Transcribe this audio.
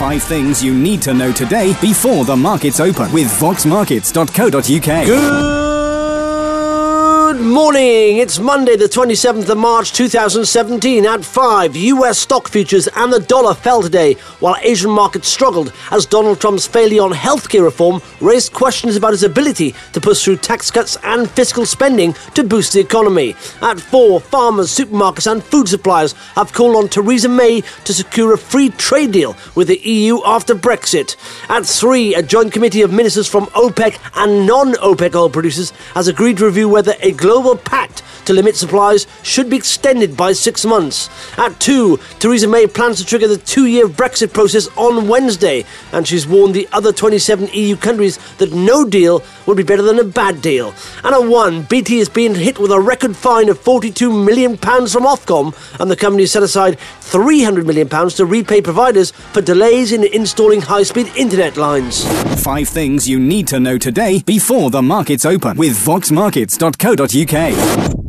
5 things you need to know today before the markets open with voxmarkets.co.uk. Good morning. It's Monday, the 27th of March 2017 at 5. US stock futures and the dollar fell today, while Asian markets struggled as Donald Trump's failure on healthcare reform raised questions about his ability to push through tax cuts and fiscal spending to boost the economy. At 4, farmers, supermarkets and food suppliers have called on Theresa May to secure a free trade deal with the EU after Brexit. At 3, a joint committee of ministers from OPEC and non-OPEC oil producers has agreed to review whether a global pact to limit supplies should be extended by 6 months. At 2, Theresa May plans to trigger the 2-year Brexit process on Wednesday, and she's warned the other 27 EU countries that no deal would be better than a bad deal. And at 1, BT is being hit with a record fine of £42 million from Ofcom, and the company set aside £300 million to repay providers for delays in installing high-speed internet lines. 5 things you need to know today before the markets open with voxmarkets.co.uk.